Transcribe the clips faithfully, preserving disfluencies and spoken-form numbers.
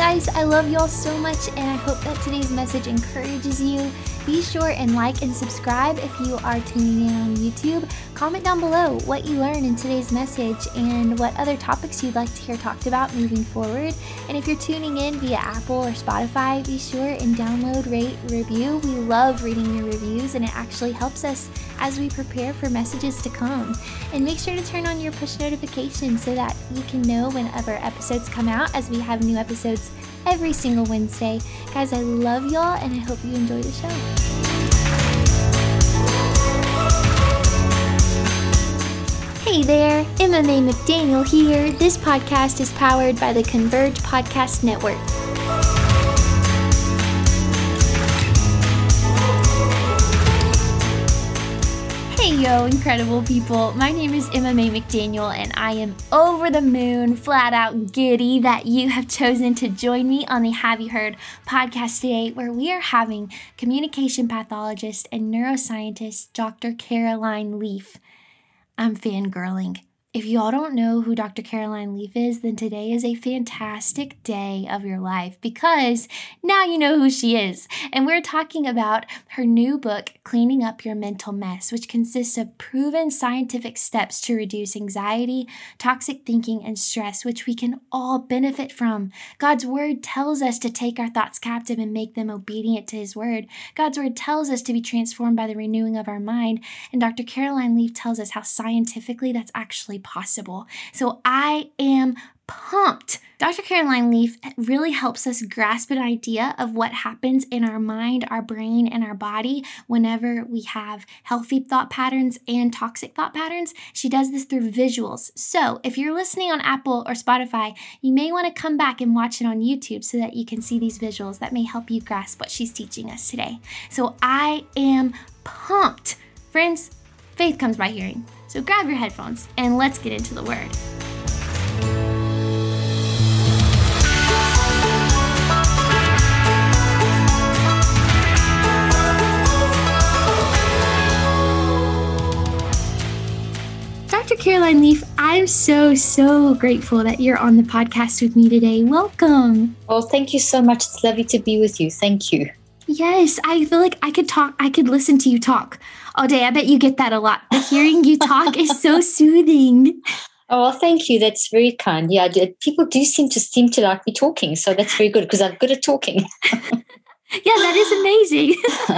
Guys, I love y'all so much, and I hope that today's message encourages you. Be sure and like and subscribe if you are tuning in on YouTube. Comment down below what you learned in today's message and what other topics you'd like to hear talked about moving forward. And if you're tuning in via Apple or Spotify, be sure and download, rate, review. We love reading your reviews, and it actually helps us as we prepare for messages to come. And make sure to turn on your push notifications so that you can know whenever episodes come out, as we have new episodes every single Wednesday. Guys, I love y'all, and I hope you enjoy the show. Hey there, Emma Mae McDaniel here. This podcast is powered by the Converge Podcast Network. Hey yo, incredible people. My name is Emma Mae McDaniel, and I am over the moon, flat out giddy that you have chosen to join me on the Have You Heard podcast today, where we are having communication pathologist and neuroscientist Doctor Caroline Leaf. I'm fangirling. If y'all don't know who Doctor Caroline Leaf is, then today is a fantastic day of your life, because now you know who she is. And we're talking about her new book, Cleaning Up Your Mental Mess, which consists of proven scientific steps to reduce anxiety, toxic thinking, and stress, which we can all benefit from. God's word tells us to take our thoughts captive and make them obedient to his word. God's word tells us to be transformed by the renewing of our mind. And Doctor Caroline Leaf tells us how scientifically that's actually possible. So I am pumped. Doctor Caroline Leaf really helps us grasp an idea of what happens in our mind, our brain, and our body whenever we have healthy thought patterns and toxic thought patterns. She does this through visuals. So if you're listening on Apple or Spotify, you may want to come back and watch it on YouTube so that you can see these visuals that may help you grasp what she's teaching us today. So I am pumped. Friends, faith comes by hearing. So grab your headphones and let's get into the word. Doctor Caroline Leaf, I'm so, so grateful that you're on the podcast with me today. Welcome. Well, thank you so much. It's lovely to be with you. Thank you. Yes, I feel like I could talk, I could listen to you talk all day. I bet you get that a lot. But hearing you talk is so soothing. Oh, well, thank you. That's very kind. Yeah, people do seem to seem to like me talking. So that's very good, because I'm good at talking. Yeah, that is amazing.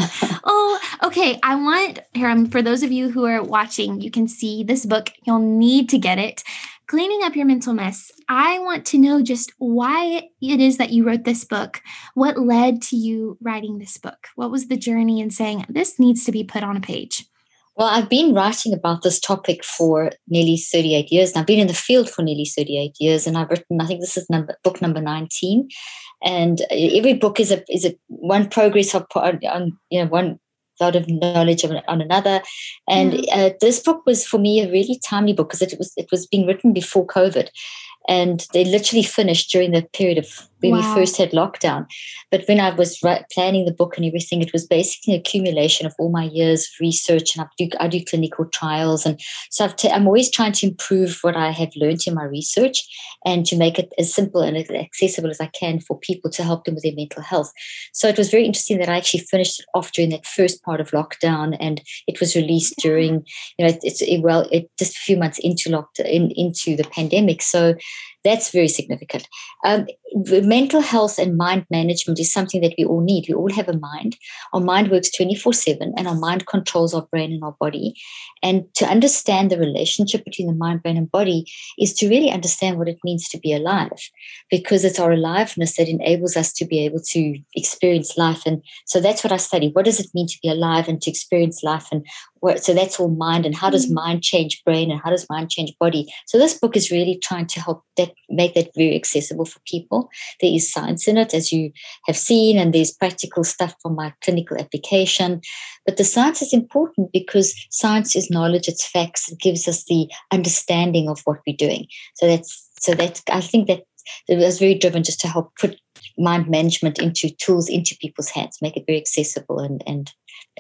Oh, okay. I want, here, um, for those of you who are watching, you can see this book. You'll need to get it. Cleaning Up Your Mental Mess. I want to know just why it is that you wrote this book. What led to you writing this book? What was the journey in saying this needs to be put on a page? Well, I've been writing about this topic for nearly thirty-eight years, and I've been in the field for nearly thirty-eight years, and I've written, I think this is number, book number nineteen, and every book is a is a one progress of on you know one lot of knowledge on, on another, and mm. uh, this book was for me a really timely book, because it was it was being written before COVID. And they literally finished during the period of when wow. we first had lockdown. But when I was ra- planning the book and everything, it was basically an accumulation of all my years of research, and I do, I do clinical trials. And so I've t- I'm always trying to improve what I have learned in my research and to make it as simple and as accessible as I can for people, to help them with their mental health. So it was very interesting that I actually finished it off during that first part of lockdown, and it was released during, you know, it's it, well, it just a few months into lockdown, in, into the pandemic. So that's very significant. Um, mental health and mind management is something that we all need. We all have a mind. Our mind works twenty-four seven, and our mind controls our brain and our body. And to understand the relationship between the mind, brain, and body is to really understand what it means to be alive, because it's our aliveness that enables us to be able to experience life. And so that's what I study. What does it mean to be alive and to experience life? And what, so that's all mind. And how does Mm-hmm. mind change brain, and how does mind change body? So this book is really trying to help that make that very accessible for people. There is science in it, as you have seen, and there's practical stuff from my clinical application. But the science is important, because science is knowledge, it's facts. It gives us the understanding of what we're doing. So that's so that I think that it was very driven just to help put mind management into tools into people's hands, make it very accessible and and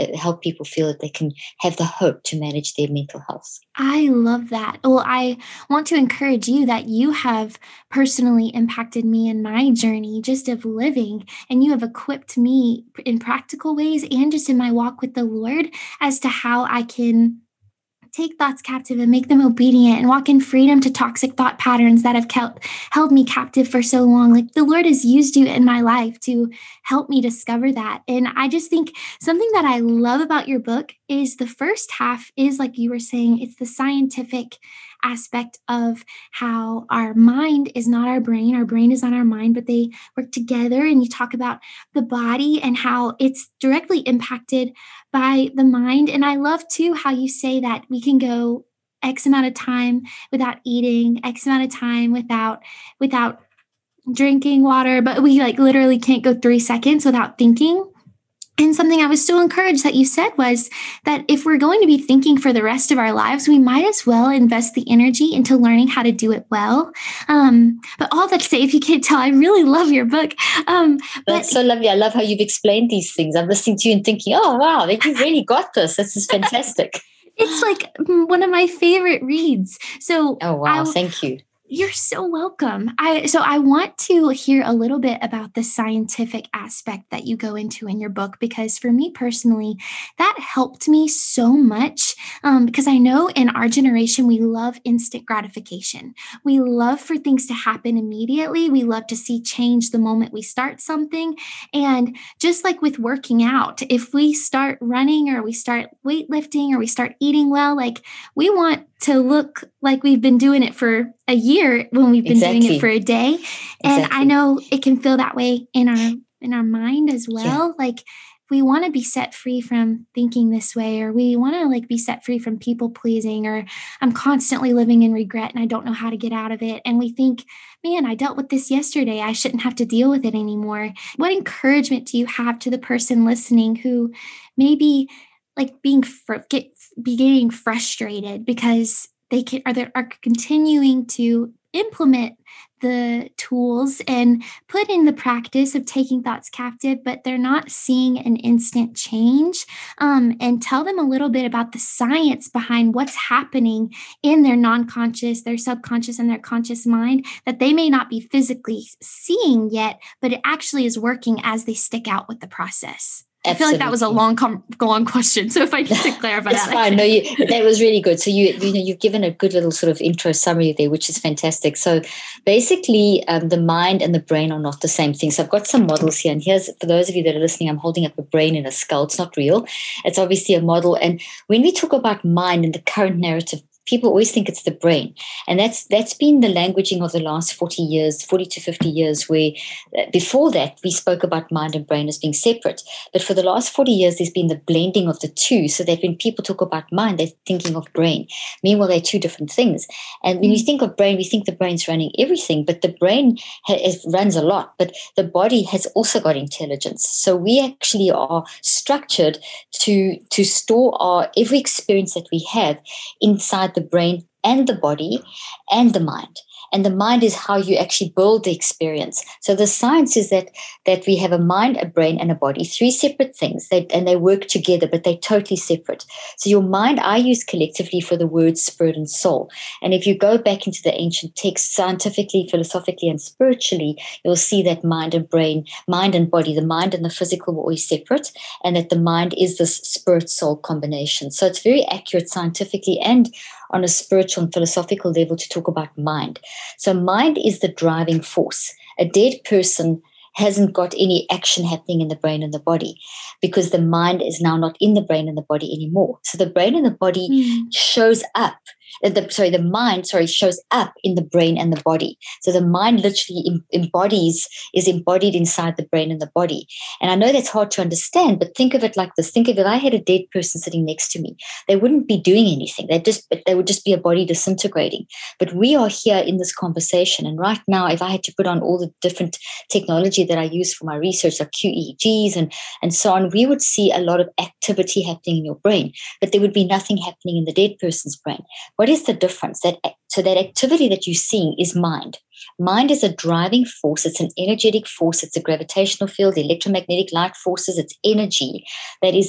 uh, help people feel that they can have the hope to manage their mental health. I love that. Well, I want to encourage you that you have personally impacted me in my journey just of living, and you have equipped me in practical ways and just in my walk with the Lord as to how I can take thoughts captive and make them obedient and walk in freedom to toxic thought patterns that have kept, held me captive for so long. Like the Lord has used you in my life to help me discover that. And I just think something that I love about your book is the first half is, like you were saying, it's the scientific aspect of how our mind is not our brain, our brain is not our mind, but they work together. And you talk about the body and how it's directly impacted by the mind. And I love too how you say that we can go X amount of time without eating, X amount of time without without drinking water, but we like literally can't go three seconds without thinking. And something I was so encouraged that you said was that if we're going to be thinking for the rest of our lives, we might as well invest the energy into learning how to do it well. Um, but all that to say, if you can't tell, I really love your book. Um, That's but, so lovely. I love how you've explained these things. I'm listening to you and thinking, oh, wow, you've really got this. This is fantastic. It's like one of my favorite reads. So, oh, wow. I, Thank you. You're so welcome. I so I want to hear a little bit about the scientific aspect that you go into in your book, because for me personally, that helped me so much um, because I know in our generation, we love instant gratification. We love for things to happen immediately. We love to see change the moment we start something. And just like with working out, if we start running or we start weightlifting or we start eating well, like we want to look like we've been doing it for a year when we've been exactly. doing it for a day. And exactly. I know it can feel that way in our in our mind as well. Yeah. Like we want to be set free from thinking this way, or we want to like be set free from people pleasing, or I'm constantly living in regret and I don't know how to get out of it. And we think, man, I dealt with this yesterday. I shouldn't have to deal with it anymore. What encouragement do you have to the person listening who maybe like being fr- get be getting frustrated because they can, are, they are continuing to implement the tools and put in the practice of taking thoughts captive, but they're not seeing an instant change. Um, and tell them a little bit about the science behind what's happening in their non-conscious, their subconscious, and their conscious mind that they may not be physically seeing yet, but it actually is working as they stick out with the process. Absolutely. I feel like that was a long, com- long question. So if I need to clarify it's that, fine. No, you, that was really good. So you, you know, you've given a good little sort of intro summary there, which is fantastic. So basically, um, the mind and the brain are not the same thing. So I've got some models here, and here's for those of you that are listening. I'm holding up a brain and a skull. It's not real. It's obviously a model. And when we talk about mind in the current narrative, people always think it's the brain. And that's that's been the languaging of the last forty years, forty to fifty years, where uh, before that, we spoke about mind and brain as being separate. But for the last forty years, there's been the blending of the two, so that when people talk about mind, they're thinking of brain. Meanwhile, they're two different things. And when you think of brain, we think the brain's running everything, but the brain ha- runs a lot, but the body has also got intelligence. So we actually are structured to, to store our every experience that we have inside the brain and the body and the mind. And the mind is how you actually build the experience. So the science is that that we have a mind, a brain, and a body, three separate things, they, and they work together, but they're totally separate. So your mind, I use collectively for the words spirit and soul. And if you go back into the ancient texts, scientifically, philosophically, and spiritually, you'll see that mind and brain, mind and body, the mind and the physical were always separate, and that the mind is this spirit-soul combination. So it's very accurate scientifically and on a spiritual and philosophical level to talk about mind. So mind is the driving force. A dead person hasn't got any action happening in the brain and the body because the mind is now not in the brain and the body anymore. So the brain and the body mm. shows up. The, sorry, the mind, sorry, shows up in the brain and the body. So the mind literally em- embodies, is embodied inside the brain and the body. And I know that's hard to understand, but think of it like this. Think of if I had a dead person sitting next to me, they wouldn't be doing anything. They'd just, they would just be a body disintegrating. But we are here in this conversation. And right now, if I had to put on all the different technology that I use for my research, like Q E E Gs and, and so on, we would see a lot of activity happening in your brain, but there would be nothing happening in the dead person's brain. What is the difference? That so that activity that you're seeing is mind. Mind is a driving force. It's an energetic force. It's a gravitational field, electromagnetic light forces. It's energy that is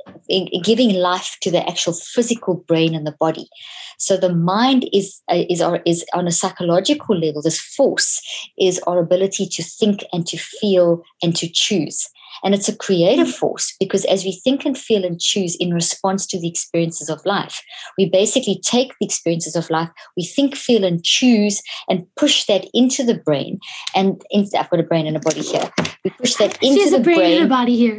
in, in giving life to the actual physical brain and the body. So the mind is uh, is our, is on a psychological level. This force is our ability to think and to feel and to choose. And it's a creative force, because as we think and feel and choose in response to the experiences of life, we basically take the experiences of life, we think, feel, and choose, and push that into the brain. And in, I've got a brain and a body here. We push that into she has the a brain, brain and a body here.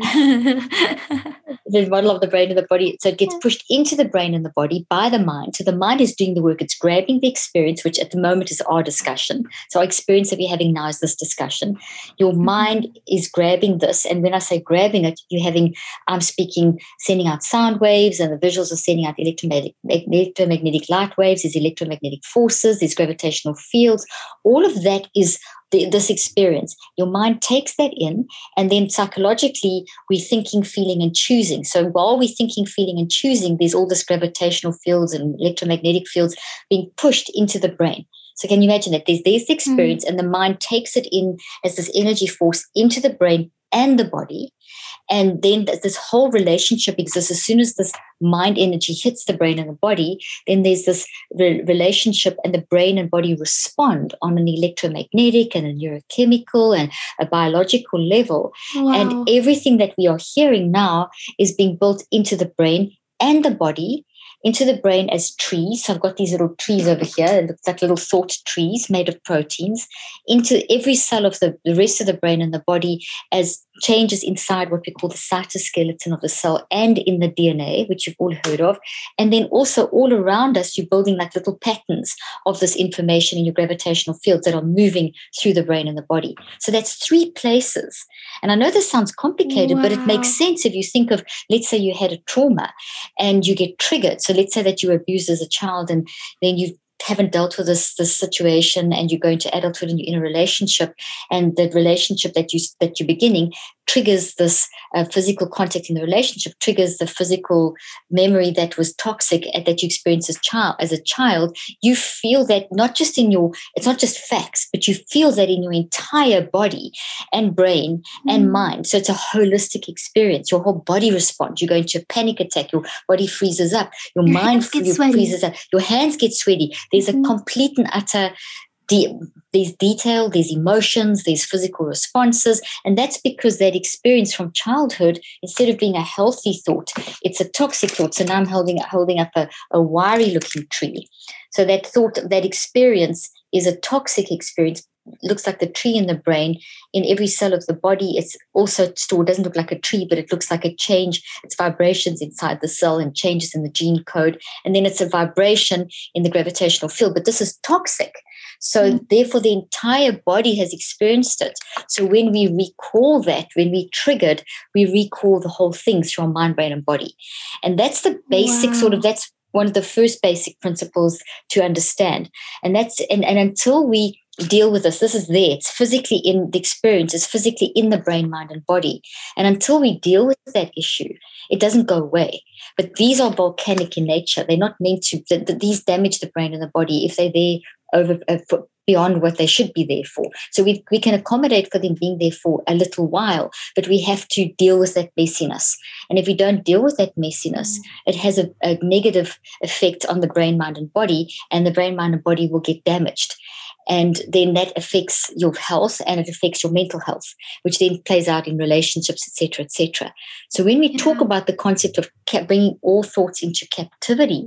The model of the brain and the body. So it gets pushed into the brain and the body by the mind. So the mind is doing the work. It's grabbing the experience, which at the moment is our discussion. So our experience that we're having now is this discussion. Your mind is grabbing this. And when I say grabbing it, you're having, I'm speaking, sending out sound waves, and the visuals are sending out electromagnetic, electromagnetic light waves. There's electromagnetic forces, there's gravitational fields. All of that is the, this experience. Your mind takes that in, and then psychologically, we're thinking, feeling, and choosing. So while we're thinking, feeling, and choosing, there's all this gravitational fields and electromagnetic fields being pushed into the brain. So can you imagine that? There's, there's the experience, mm. and the mind takes it in as this energy force into the brain and the body. And then this whole relationship exists. As soon as this mind energy hits the brain and the body, then there's this re- relationship, and the brain and body respond on an electromagnetic and a neurochemical and a biological level. Wow. And everything that we are hearing now is being built into the brain and the body, into the brain as trees. So I've got these little trees over here. It looks like little thought trees made of proteins, into every cell of the, the rest of the brain and the body as changes inside what we call the cytoskeleton of the cell and in the D N A, which you've all heard of. And then also all around us, you're building like little patterns of this information in your gravitational fields that are moving through the brain and the body. So that's three places. And I know this sounds complicated, wow. but it makes sense if you think of, let's say you had a trauma and you get triggered. So let's say that you were abused as a child, and then you haven't dealt with this this situation, and you go into adulthood and you're in a relationship, and the relationship that you that you're beginning triggers this uh, physical contact in the relationship, triggers the physical memory that was toxic and that you experienced as child as a child. You feel that not just in your, it's not just facts, but you feel that in your entire body and brain mm. and mind. So it's a holistic experience. Your whole body responds. You go into a panic attack. Your body freezes up. Your, your mind freezes up. Your hands get sweaty. There's mm-hmm. a complete and utter De- there's detail, there's emotions, there's physical responses. And that's because that experience from childhood, instead of being a healthy thought, it's a toxic thought. So now I'm holding, holding up a, a wiry looking tree. So that thought, that experience is a toxic experience. It looks like the tree in the brain. In every cell of the body, it's also stored. It doesn't look like a tree, but it looks like a change. It's vibrations inside the cell and changes in the gene code. And then it's a vibration in the gravitational field. But this is toxic. So mm. therefore, the entire body has experienced it. So when we recall that, when we triggered, we recall the whole thing through our mind, brain, and body. And that's the basic wow. sort of, that's one of the first basic principles to understand. And that's, and, and until we deal with this, this is there, it's physically in the experience, it's physically in the brain, mind, and body. And until we deal with that issue, it doesn't go away. But these are volcanic in nature. They're not meant to, the, the, these damage the brain and the body if they're there over uh, for, beyond what they should be there for. So we we can accommodate for them being there for a little while, but we have to deal with that messiness. And if we don't deal with that messiness, mm. it has a, a negative effect on the brain, mind, and body, and the brain, mind, and body will get damaged. And then that affects your health, and it affects your mental health, which then plays out in relationships, et cetera, et cetera. So when we yeah. talk about the concept of bringing all thoughts into captivity,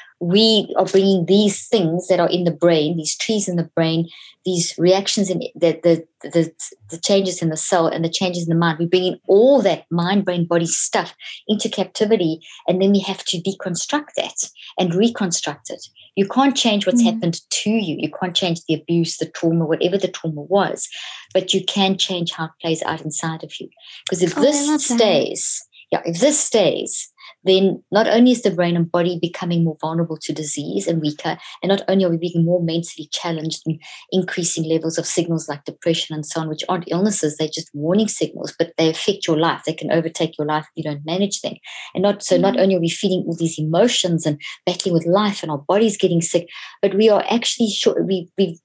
we are bringing these things that are in the brain, these trees in the brain, these reactions in the, the, the, the changes in the cell and the changes in the mind. We're bringing all that mind, brain, body stuff into captivity, and then we have to deconstruct that and reconstruct it. You can't change what's mm. happened to you. You can't change the abuse, the trauma, whatever the trauma was, but you can change how it plays out inside of you. Because if oh, this stays, yeah, if this stays, then not only is the brain and body becoming more vulnerable to disease and weaker, and not only are we being more mentally challenged and increasing levels of signals like depression and so on, which aren't illnesses, they're just warning signals, but they affect your life. They can overtake your life if you don't manage them. And not so mm-hmm. not only are we feeling all these emotions and battling with life and our body's getting sick, but we are actually sure, we, we've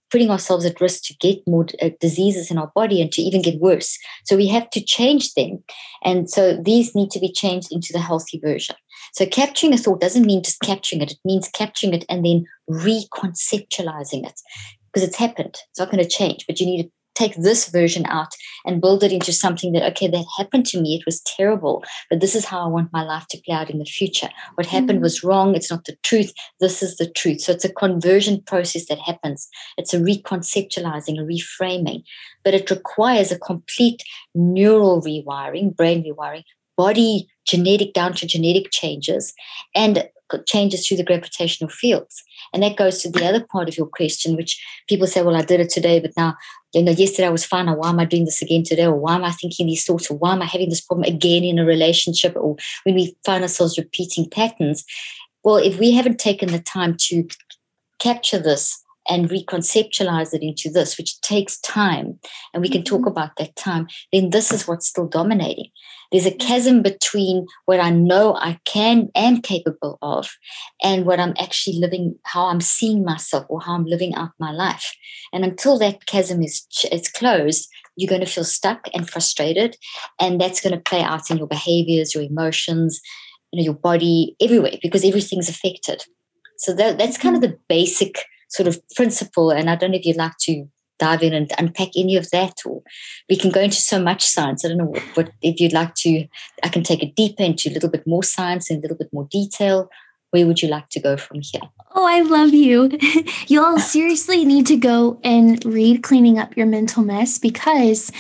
putting ourselves at risk to get more uh, diseases in our body and to even get worse. So we have to change them. And so these need to be changed into the healthy version. So capturing a thought doesn't mean just capturing it. It means capturing it and then reconceptualizing it, because it's happened. It's not going to change, but you need to take this version out and build it into something that, okay, that happened to me. It was terrible, but this is how I want my life to play out in the future. What happened mm. was wrong. It's not the truth. This is the truth. So it's a conversion process that happens. It's a reconceptualizing, a reframing, but it requires a complete neural rewiring, brain rewiring, body genetic down to genetic changes, and changes through the gravitational fields. And that goes to the other part of your question, which people say, well, I did it today, but now, you know, yesterday I was fine. Now, why am I doing this again today? Or why am I thinking these thoughts? Or why am I having this problem again in a relationship? Or when we find ourselves repeating patterns. Well, if we haven't taken the time to capture this and reconceptualize it into this, which takes time, and we can talk about that time, then this is what's still dominating. There's a chasm between what I know I can, am capable of, and what I'm actually living, how I'm seeing myself or how I'm living out my life. And until that chasm is, is closed, you're going to feel stuck and frustrated, and that's going to play out in your behaviors, your emotions, you know, your body, everywhere, because everything's affected. So that, that's kind of the basic sort of principle. And I don't know if you'd like to dive in and unpack any of that, or we can go into so much science. I don't know what, what if you'd like to, I can take it deeper into a little bit more science and a little bit more detail. Where would you like to go from here? Oh, I love you. You'll seriously need to go and read Cleaning Up Your Mental Mess, because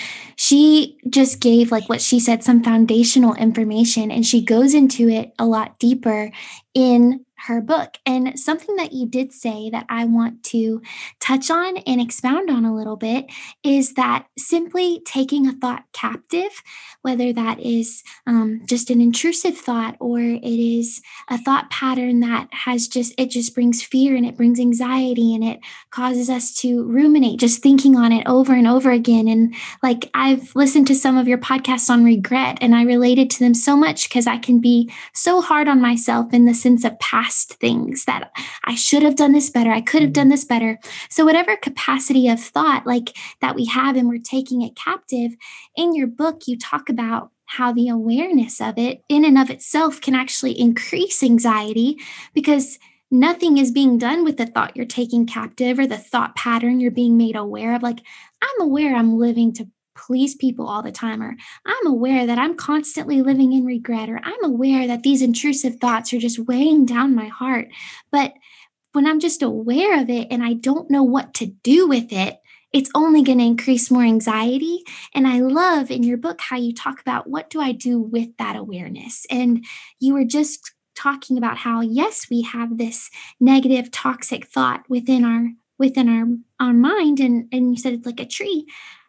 she just gave, like what she said, some foundational information, and she goes into it a lot deeper in her book. And something that you did say that I want to touch on and expound on a little bit is that simply taking a thought captive, whether that is um, just an intrusive thought, or it is a thought pattern that has just, it just brings fear and it brings anxiety and it causes us to ruminate, just thinking on it over and over again. And like, I've listened to some of your podcasts on regret, and I related to them so much because I can be so hard on myself in the sense of past things that I should have done this better. I could have done this better. So whatever capacity of thought like that we have, and we're taking it captive, in your book, you talk about how the awareness of it in and of itself can actually increase anxiety, because nothing is being done with the thought you're taking captive or the thought pattern you're being made aware of. Like, I'm aware I'm living to please people all the time, or I'm aware that I'm constantly living in regret, or I'm aware that these intrusive thoughts are just weighing down my heart. But when I'm just aware of it and I don't know what to do with it, it's only going to increase more anxiety. And I love in your book how you talk about, what do I do with that awareness? And you were just talking about how, yes, we have this negative, toxic thought within our within our, our mind. And, and you said it's like a tree.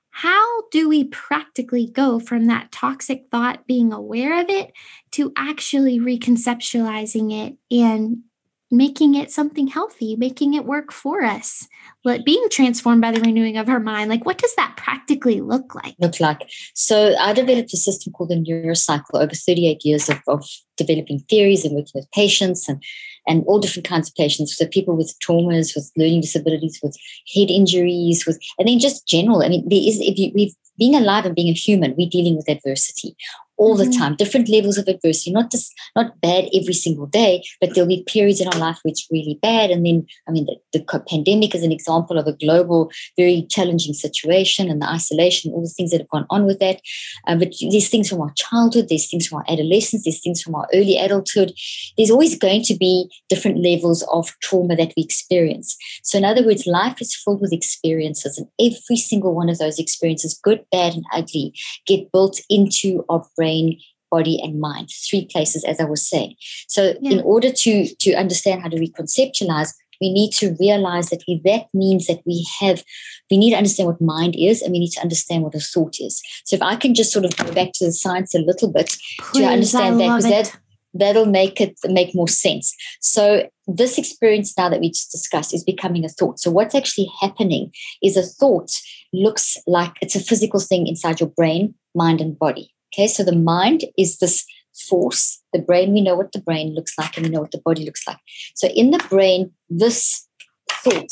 How do we practically go from that toxic thought, being aware of it, to actually reconceptualizing it and making it something healthy, making it work for us, like being transformed by the renewing of our mind? Like, what does that practically look like? Look like. So I developed a system called the Neurocycle over thirty-eight years of, of developing theories and working with patients and, and all different kinds of patients. So people with traumas, with learning disabilities, with head injuries, with, and then just general. I mean, there is, if you, we've being alive and being a human, we're dealing with adversity all mm-hmm. the time, different levels of adversity, not just not bad every single day, but there'll be periods in our life where it's really bad. And then, I mean, the, the pandemic is an example of a global, very challenging situation, and the isolation, all the things that have gone on with that. Um, but there's things from our childhood, there's things from our adolescence, there's things from our early adulthood. There's always going to be different levels of trauma that we experience. So in other words, life is filled with experiences, and every single one of those experiences, good, bad, and ugly, get built into our brain, body, and mind. Three places, as I was saying. So yeah. in order to, to understand how to reconceptualize, we need to realize that we, that means that we have, we need to understand what mind is, and we need to understand what a thought is. So if I can just sort of go back to the science a little bit Please, to understand that, because that, that'll make it make more sense. So this experience now that we just discussed is becoming a thought. So what's actually happening is a thought looks like it's a physical thing inside your brain, mind, and body. Okay, so the mind is this force. The brain, we know what the brain looks like, and we know what the body looks like. So in the brain, this thought,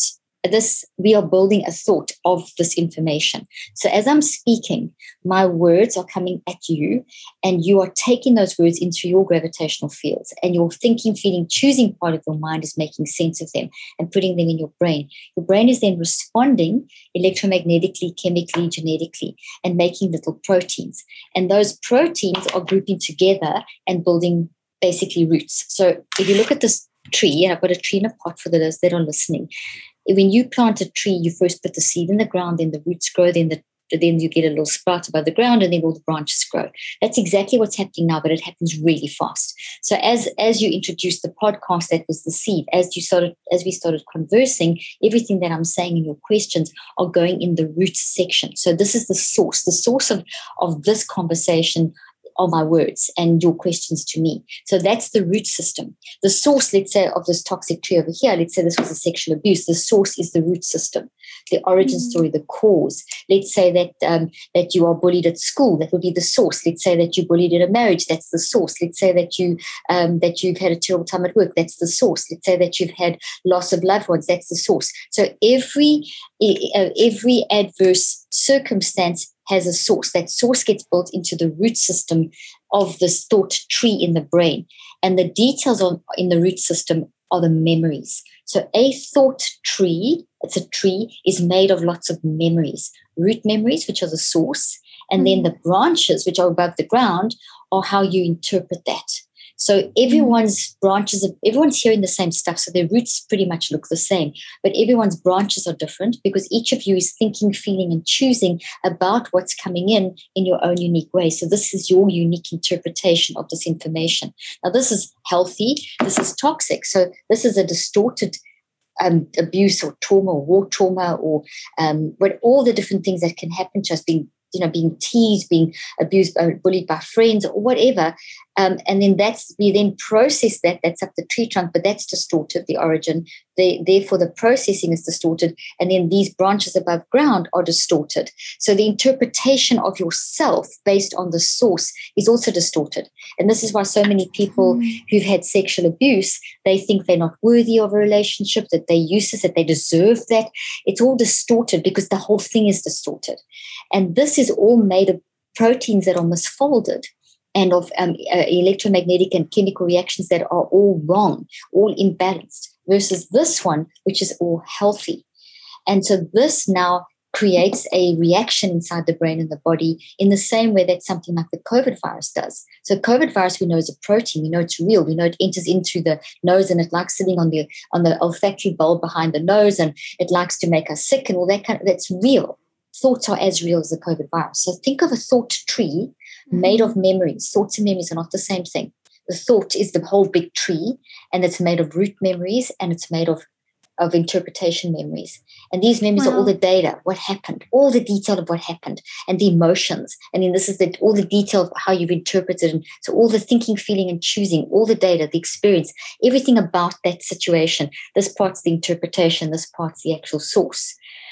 this, we are building a thought of this information. So as I'm speaking, my words are coming at you, and you are taking those words into your gravitational fields, and your thinking, feeling, choosing part of your mind is making sense of them and putting them in your brain. Your brain is then responding electromagnetically, chemically, genetically, and making little proteins. And those proteins are grouping together and building basically roots. So if you look at this tree, and I've got a tree in a pot for those that are listening. When you plant a tree, you first put the seed in the ground, then the roots grow, then the then you get a little sprout above the ground, and then all the branches grow. That's exactly what's happening now, but it happens really fast. So as as you introduced the podcast, that was the seed. As you started, as we started conversing, everything that I'm saying in your questions are going in the roots section. So this is the source. The source of, of this conversation are my words and your questions to me. So that's the root system. The source, let's say, of this toxic tree over here, let's say this was a sexual abuse. The source is the root system, the origin mm-hmm. story, the cause. Let's say that um, that you are bullied at school. That would be the source. Let's say that you bullied in a marriage. That's the source. Let's say that you um, that you've had a terrible time at work. That's the source. Let's say that you've had loss of loved ones. That's the source. So every uh, every adverse circumstance has a source. That source gets built into the root system of this thought tree in the brain. And the details on, in the root system are the memories. So a thought tree, it's a tree, is made of lots of memories. Root memories, which are the source, and mm-hmm. then the branches, which are above the ground, are how you interpret that. So everyone's branches, of, everyone's hearing the same stuff. So their roots pretty much look the same, but everyone's branches are different because each of you is thinking, feeling, and choosing about what's coming in in your own unique way. So this is your unique interpretation of this information. Now, this is healthy. This is toxic. So this is a distorted um, abuse or trauma or war trauma or um, but all the different things that can happen to us, being you know, being teased, being abused, uh, bullied by friends or whatever. Um, and then that's, we then process that, that's up the tree trunk, but that's distorted, the origin. They, therefore, the processing is distorted. And then these branches above ground are distorted. So the interpretation of yourself based on the source is also distorted. And this is why so many people mm. who've had sexual abuse, they think they're not worthy of a relationship, that they're useless, that they deserve that. It's all distorted because the whole thing is distorted. And this is all made of proteins that are misfolded and of um, uh, electromagnetic and chemical reactions that are all wrong, all imbalanced, versus this one, which is all healthy. And so this now creates a reaction inside the brain and the body in the same way that something like the COVID virus does. So COVID virus, we know, is a protein. We know it's real. We know it enters into the nose and it likes sitting on the on the olfactory bulb behind the nose, and it likes to make us sick and all that kind of, that's real. Thoughts are as real as the COVID virus. So think of a thought tree made of memories. Thoughts and memories are not the same thing. The thought is the whole big tree, and it's made of root memories, and it's made of, of interpretation memories. And these memories wow. are all the data, what happened, all the detail of what happened, and the emotions. And then this is the, all the detail of how you've interpreted. And so all the thinking, feeling, and choosing, all the data, the experience, everything about that situation. This part's the interpretation, this part's the actual source.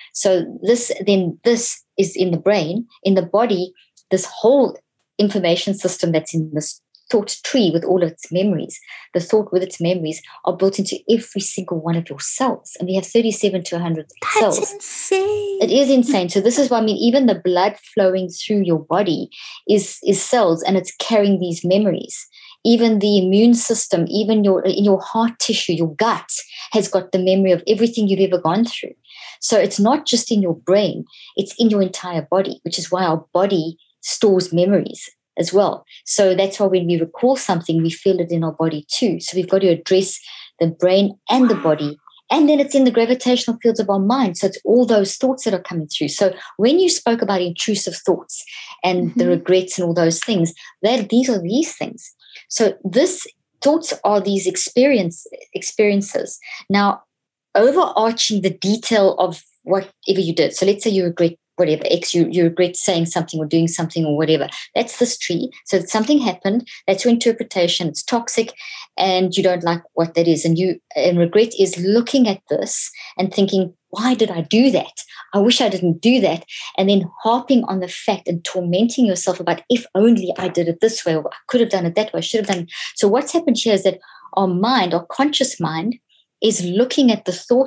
So this, then this is in the brain. In the body, this whole information system that's in this thought tree with all of its memories, the thought with its memories are built into every single one of your cells. And we have thirty-seven to one hundred cells. That's insane. It is insane. So this is why, I mean, even the blood flowing through your body is, is cells, and it's carrying these memories. Even the immune system, even your in your heart tissue, your gut has got the memory of everything you've ever gone through. So it's not just in your brain, it's in your entire body, which is why our body stores memories as well. So that's why when we recall something, we feel it in our body too. So we've got to address the brain and the body. And then it's in the gravitational fields of our mind. So it's all those thoughts that are coming through. So when you spoke about intrusive thoughts and mm-hmm. the regrets and all those things, that these are these things. So this thoughts are these experience experiences. Now, overarching the detail of whatever you did. So let's say you regret whatever, X, you, you regret saying something or doing something or whatever. That's this tree. So something happened. That's your interpretation. It's toxic and you don't like what that is. And you and regret is looking at this and thinking, why did I do that? I wish I didn't do that. And then harping on the fact and tormenting yourself about, if only I did it this way, or I could have done it that way, I should have done it. So what's happened here is that our mind, our conscious mind, is looking at the thought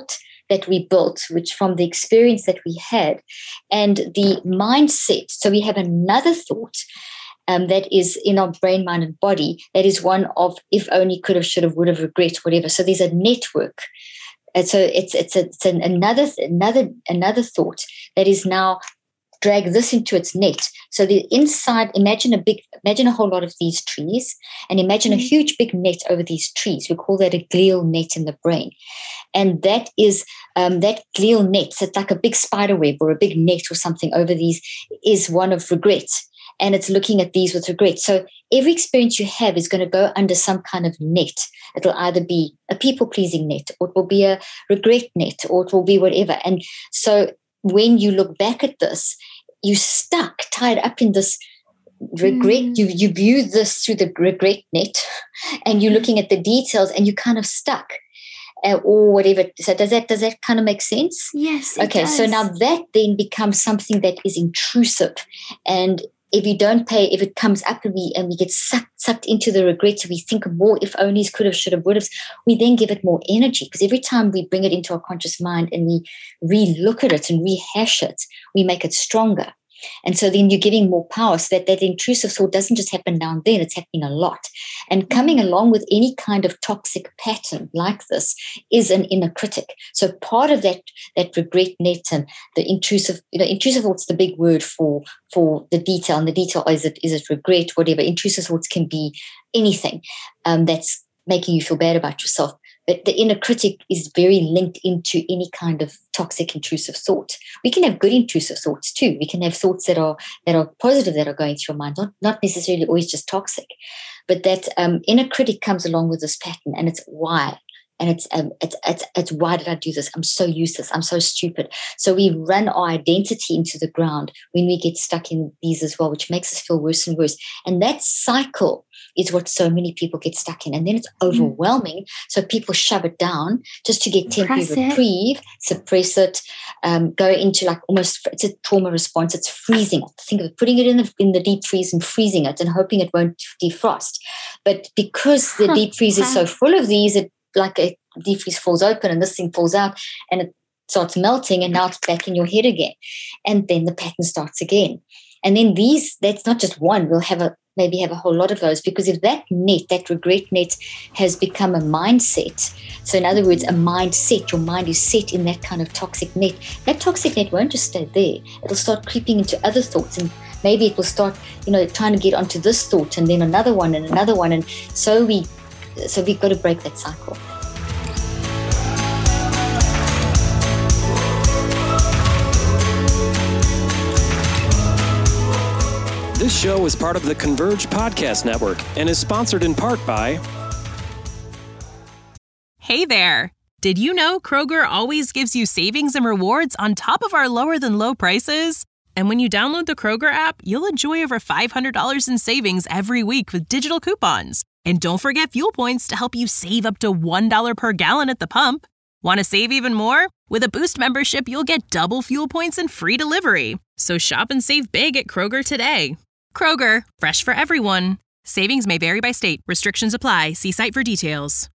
that we built, which from the experience that we had, and the mindset. So we have another thought um, that is in our brain, mind, and body. That is one of if only, could have, should have, would have, regret, whatever. So there's a network. And so it's it's, a, it's an, another another another thought that is now drag this into its net. So the inside, imagine a big, imagine a whole lot of these trees, and imagine mm-hmm. a huge big net over these trees. We call that a glial net in the brain. And that is, um, that glial net, so it's like a big spider web or a big net or something over these, is one of regret. And it's looking at these with regret. So every experience you have is going to go under some kind of net. It'll either be a people-pleasing net, or it will be a regret net, or it will be whatever. And so when you look back at this, you're stuck, tied up in this regret. Mm. You you view this through the regret net, and you're looking at the details, and you're kind of stuck, uh, or whatever. So does that does that kind of make sense? Yes. Okay. Does. So now that then becomes something that is intrusive, and if you don't pay, if it comes up and we and we get sucked sucked into the regret, so we think of more if onlys, could have, should have, would have, we then give it more energy, because every time we bring it into our conscious mind and we re-look at it and rehash it, we make it stronger. And so then you're giving more power, so that that intrusive thought doesn't just happen now and then, it's happening a lot. And coming along with any kind of toxic pattern like this is an inner critic. So part of that that regret net and the intrusive, you know, intrusive thoughts, the big word for for the detail. And the detail is it is it regret, whatever. Intrusive thoughts can be anything um, that's making you feel bad about yourself. But the inner critic is very linked into any kind of toxic, intrusive thought. We can have good intrusive thoughts too. We can have thoughts that are that are positive, that are going through your mind, not, not necessarily always just toxic. But that um, inner critic comes along with this pattern, and it's why. And it's, um, it's it's it's why did I do this? I'm so useless. I'm so stupid. So we run our identity into the ground when we get stuck in these as well, which makes us feel worse and worse. And that cycle is what so many people get stuck in. And then it's overwhelming. Mm. So people shove it down just to get temporary reprieve, suppress it, um, go into like almost, it's a trauma response. It's freezing it. Think of it, putting it in the, in the deep freeze and freezing it and hoping it won't defrost. But because the deep freeze is so full of these, it like a deep freeze falls open and this thing falls out and it starts melting, and now it's back in your head again. And then the pattern starts again. And then these, that's not just one, we'll have a maybe have a whole lot of those, because if that net, that regret net has become a mindset, so in other words, a mindset, your mind is set in that kind of toxic net, that toxic net won't just stay there. It'll start creeping into other thoughts, and maybe it will start, you know, trying to get onto this thought and then another one and another one. And so we So we've got to break that cycle. This show is part of the Converge Podcast Network and is sponsored in part by... Hey there! Did you know Kroger always gives you savings and rewards on top of our lower-than-low prices? And when you download the Kroger app, you'll enjoy over five hundred dollars in savings every week with digital coupons. And don't forget fuel points to help you save up to one dollar per gallon at the pump. Want to save even more? With a Boost membership, you'll get double fuel points and free delivery. So shop and save big at Kroger today. Kroger, fresh for everyone. Savings may vary by state. Restrictions apply. See site for details.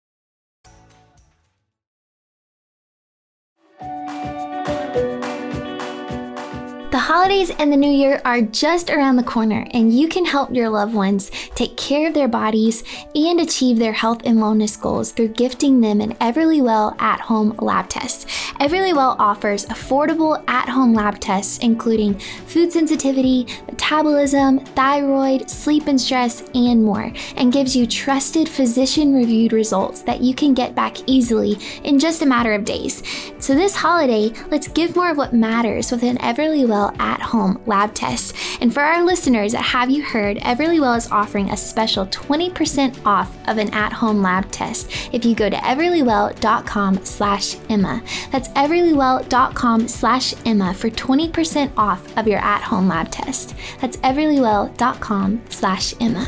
The holidays and the new year are just around the corner, and you can help your loved ones take care of their bodies and achieve their health and wellness goals through gifting them an Everlywell at-home lab test. Everlywell offers affordable at-home lab tests including food sensitivity, metabolism, thyroid, sleep and stress, and more, and gives you trusted physician-reviewed results that you can get back easily in just a matter of days. So this holiday, let's give more of what matters with an Everlywell at-home lab test. And for our listeners at Have You Heard, Everlywell is offering a special twenty percent off of an at-home lab test if you go to everlywell.com slash Emma. That's everlywell.com slash Emma for twenty percent off of your at-home lab test. That's everlywell.com slash Emma.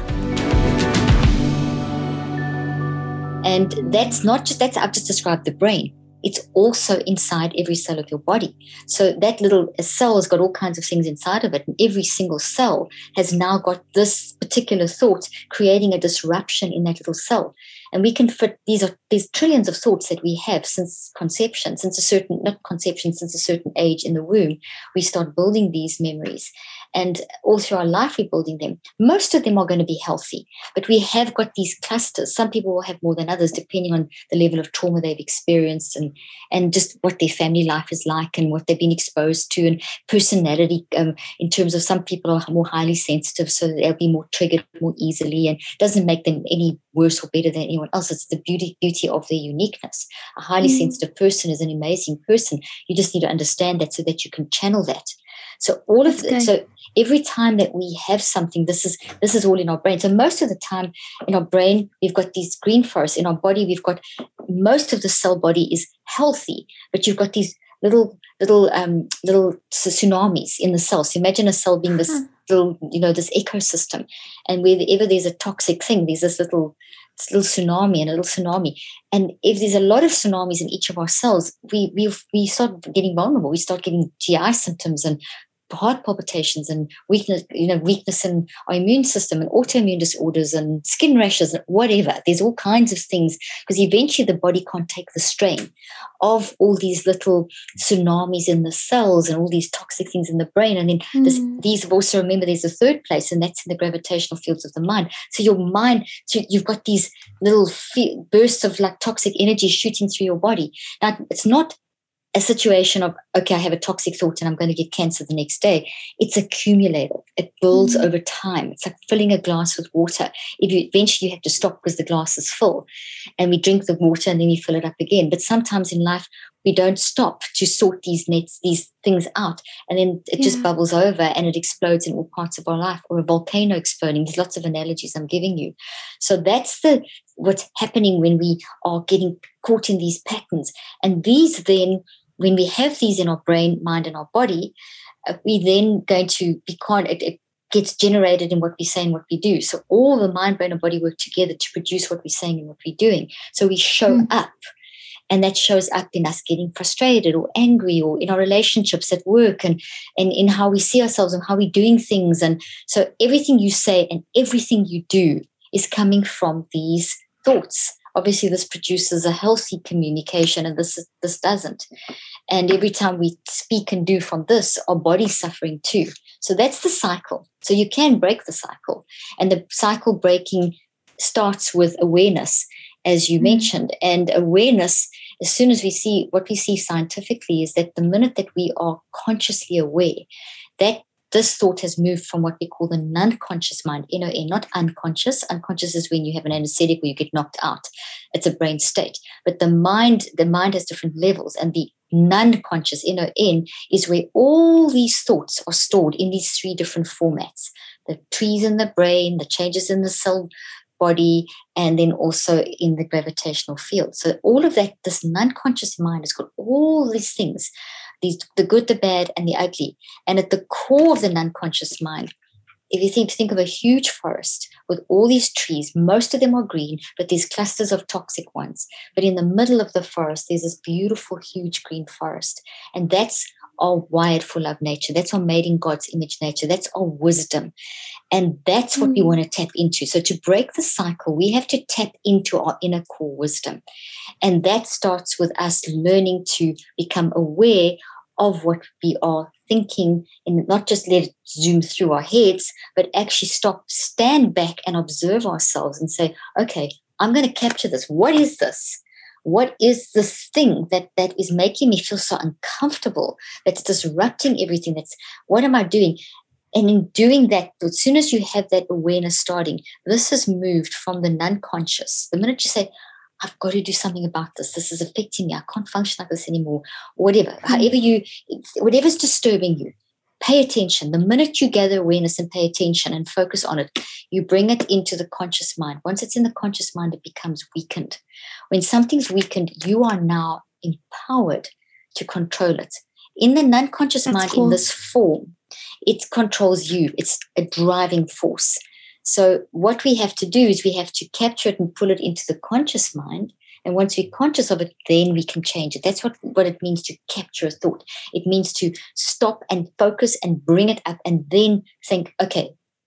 And that's not just, that's, I've just described the brain. It's also inside every cell of your body. So that little cell has got all kinds of things inside of it. And every single cell has now got this particular thought creating a disruption in that little cell. And we can fit, these are these trillions of thoughts that we have since conception, since a certain, not conception, since a certain age in the womb, we start building these memories. And all through our life, we're building them. Most of them are going to be healthy, but we have got these clusters. Some people will have more than others, depending on the level of trauma they've experienced and, and just what their family life is like and what they've been exposed to, and personality um, in terms of some people are more highly sensitive, so they'll be more triggered more easily, and it doesn't make them any worse or better than anyone else. It's the beauty, beauty of their uniqueness. A highly mm. sensitive person is an amazing person. You just need to understand that so that you can channel that. So all of the, so every time that we have something, this is this is all in our brain. So most of the time in our brain, we've got these green forests. In our body, we've got most of the cell body is healthy, but you've got these little little um, little tsunamis in the cell. So imagine a cell being this hmm. little, you know, this ecosystem, and wherever there's a toxic thing, there's this little this little tsunami and a little tsunami. And if there's a lot of tsunamis in each of our cells, we we we start getting vulnerable. We start getting G I symptoms and heart palpitations and weakness, you know, weakness in our immune system and autoimmune disorders and skin rashes and whatever. There's all kinds of things, because eventually the body can't take the strain of all these little tsunamis in the cells and all these toxic things in the brain. And then mm. this, these also, remember, there's a third place, and that's in the gravitational fields of the mind. So your mind, so you've got these little fe- bursts of like toxic energy shooting through your body. Now, it's not a situation of, okay, I have a toxic thought and I'm going to get cancer the next day. It's accumulated. It builds mm-hmm. over time. It's like filling a glass with water. If you eventually you have to stop because the glass is full, and we drink the water and then we fill it up again. But sometimes in life, we don't stop to sort these nets, these things out. And then it yeah. just bubbles over and it explodes in all parts of our life, or a volcano exploding. There's lots of analogies I'm giving you. So that's the what's happening when we are getting caught in these patterns. And these then, when we have these in our brain, mind, and our body, uh, we then going to be con- it, it gets generated in what we say and what we do. So all the mind, brain, and body work together to produce what we're saying and what we're doing. So we show mm. up, and that shows up in us getting frustrated or angry, or in our relationships at work, and, and in how we see ourselves and how we're doing things. And so everything you say and everything you do is coming from these thoughts. Obviously, this produces a healthy communication, and this this doesn't. And every time we speak and do from this, our body's suffering too. So that's the cycle. So you can break the cycle. And the cycle breaking starts with awareness, as you mm-hmm. mentioned. And awareness, as soon as we see, what we see scientifically is that the minute that we are consciously aware, that this thought has moved from what we call the non-conscious mind, N O N, not unconscious. Unconscious is when you have an anesthetic or you get knocked out. It's a brain state. But the mind, the mind has different levels, and the non-conscious, N O N, is where all these thoughts are stored in these three different formats. The trees in the brain, the changes in the cell body, and then also in the gravitational field. So all of that, this non-conscious mind has got all these things, these, the good, the bad, and the ugly. And at the core of the non-conscious mind, if you think, think of a huge forest with all these trees, most of them are green, but there's clusters of toxic ones. But in the middle of the forest, there's this beautiful, huge green forest. And that's our wired for love nature. That's our made in God's image nature. That's our wisdom. And that's what mm. we want to tap into. So to break the cycle, we have to tap into our inner core wisdom. And that starts with us learning to become aware of what we are thinking, and not just let it zoom through our heads, but actually stop, stand back and observe ourselves and say, okay, I'm going to capture this. What is this? What is this thing that, that is making me feel so uncomfortable, that's disrupting everything? That's, what am I doing? And in doing that, as soon as you have that awareness starting, this has moved from the non-conscious. The minute you say, I've got to do something about this, this is affecting me, I can't function like this anymore, whatever, mm-hmm. however you, whatever's disturbing you, pay attention. The minute you gather awareness and pay attention and focus on it, you bring it into the conscious mind. Once it's in the conscious mind, it becomes weakened. When something's weakened, you are now empowered to control it. In the non-conscious That's mind, cool. in this form, it controls you. It's a driving force. So what we have to do is we have to capture it and pull it into the conscious mind. And once we're conscious of it, then we can change it. That's what, what it means to capture a thought. It means to stop and focus and bring it up and then think, okay,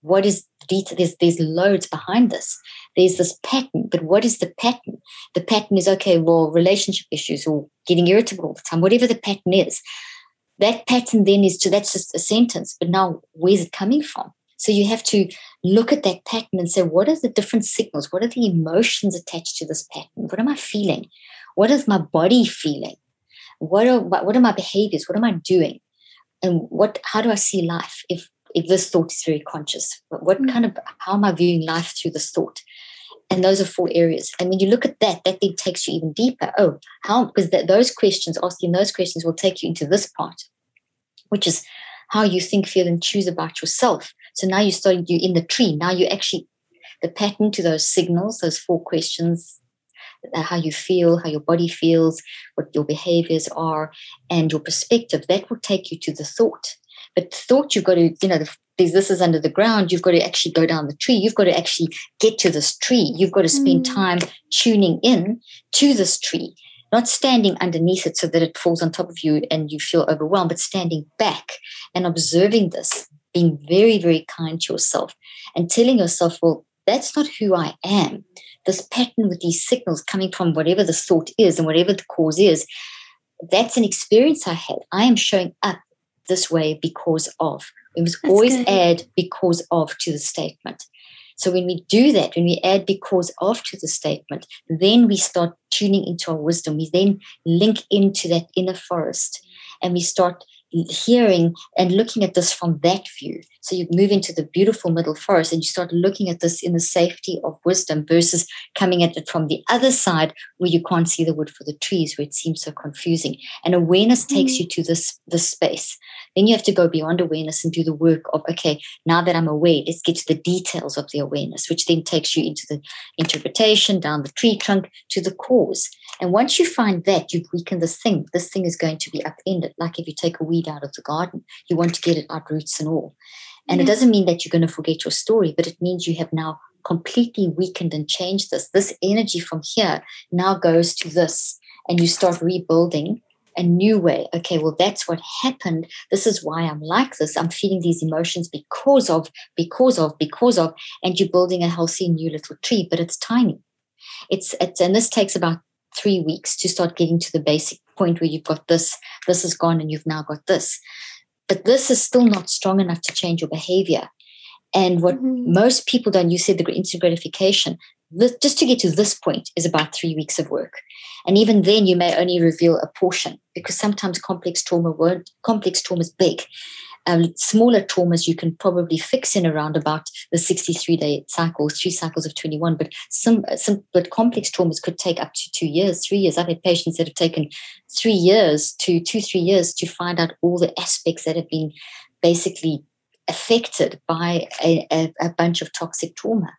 what is the detail? There's, there's loads behind this. There's this pattern, but what is the pattern? The pattern is, okay, well, relationship issues or getting irritable all the time, whatever the pattern is. That pattern then is to, that's just a sentence, but now where's it coming from? So you have to look at that pattern and say, what are the different signals? What are the emotions attached to this pattern? What am I feeling? What is my body feeling? What are, what are my behaviors? What am I doing? And what, how do I see life if, if this thought is very conscious? What kind of, how am I viewing life through this thought? And those are four areas. And when you look at that, that then takes you even deeper. Oh, how? Because that, those questions, asking those questions will take you into this part, which is how you think, feel, and choose about yourself. So now you're starting, you're in the tree. Now you actually, the pattern to those signals, those four questions, how you feel, how your body feels, what your behaviors are, and your perspective, that will take you to the thought. But thought, you've got to, you know, the, this is under the ground, you've got to actually go down the tree. You've got to actually get to this tree. You've got to spend Mm. time tuning in to this tree, not standing underneath it so that it falls on top of you and you feel overwhelmed, but standing back and observing this, being very, very kind to yourself and telling yourself, well, that's not who I am. This pattern with these signals coming from whatever the thought is and whatever the cause is, that's an experience I had. I am showing up this way because of. We must That's always good. add because of to the statement. So when we do that, when we add because of to the statement, then we start tuning into our wisdom. We then link into that inner forest and we start hearing and looking at this from that view. So you move into the beautiful middle forest and you start looking at this in the safety of wisdom versus coming at it from the other side where you can't see the wood for the trees, where it seems so confusing. And awareness takes Mm. you to this, this space. Then you have to go beyond awareness and do the work of, okay, now that I'm aware, let's get to the details of the awareness, which then takes you into the interpretation, down the tree trunk to the cause. And once you find that, you've weakened this thing. This thing is going to be upended. Like if you take a weed out of the garden, you want to get it out, roots and all. And Yeah. it doesn't mean that you're going to forget your story, but it means you have now completely weakened and changed this. This energy from here now goes to this, and you start rebuilding a new way. Okay, well, that's what happened. This is why I'm like this. I'm feeling these emotions because of, because of, because of, and you're building a healthy new little tree, but it's tiny. It's, it's and this takes about three weeks to start getting to the basic point where you've got this, this is gone, and you've now got this. But this is still not strong enough to change your behavior. And what Mhm. most people don't, you said the instant gratification, this, just to get to this point is about three weeks of work. And even then you may only reveal a portion because sometimes complex trauma won't, complex trauma is big. Um, smaller traumas you can probably fix in around about the sixty-three day cycle, three cycles of twenty-one. But some, some, but complex traumas could take up to two years, three years. I've had patients that have taken three years to two, three years to find out all the aspects that have been basically affected by a, a, a bunch of toxic trauma.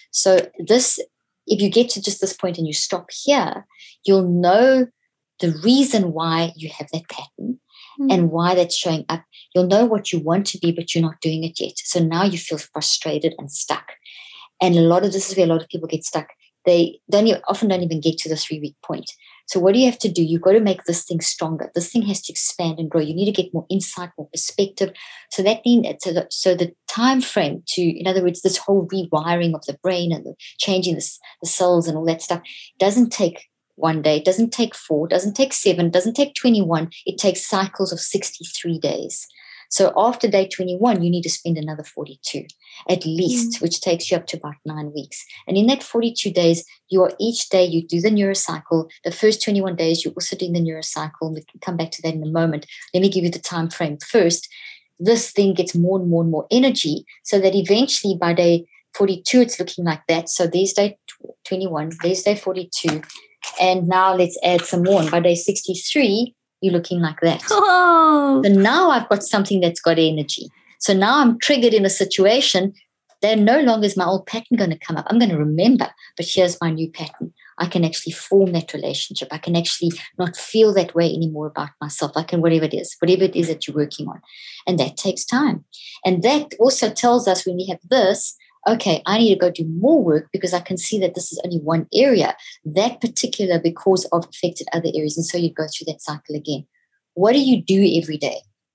So this, if you get to just this point and you stop here, you'll know the reason why you have that pattern. Mm. And why that's showing up. You'll know what you want to be, but you're not doing it yet. So now you feel frustrated and stuck. And a lot of this is where a lot of people get stuck. They don't even, often don't even get to the three-week point. So what do you have to do? You've got to make this thing stronger. This thing has to expand and grow. You need to get more insight, more perspective. So that means so the, so the time frame to, in other words, this whole rewiring of the brain and the changing the, the cells and all that stuff doesn't take one day, it doesn't take four, it doesn't take seven, it doesn't take twenty-one. It takes cycles of sixty-three days. So after day twenty-one, you need to spend another forty-two at least, mm. which takes you up to about nine weeks. And in that forty-two days, you are each day, you do the neurocycle. The first twenty-one days, you're also doing the neurocycle. We can come back to that in a moment. Let me give you the time frame first. This thing gets more and more and more energy so that eventually by day forty-two, it's looking like that. So there's day twenty-one, there's day forty-two. And now let's add some more. And by day sixty-three, you're looking like that. Oh. So now I've got something that's got energy. So now I'm triggered in a situation. Then no longer is my old pattern going to come up. I'm going to remember, but here's my new pattern. I can actually form that relationship. I can actually not feel that way anymore about myself. I can, whatever it is, whatever it is that you're working on. And that takes time. And that also tells us when we have this, okay, I need to go do more work because I can see that this is only one area, that particular because of affected other areas. And so you go through that cycle again. What do you do every day?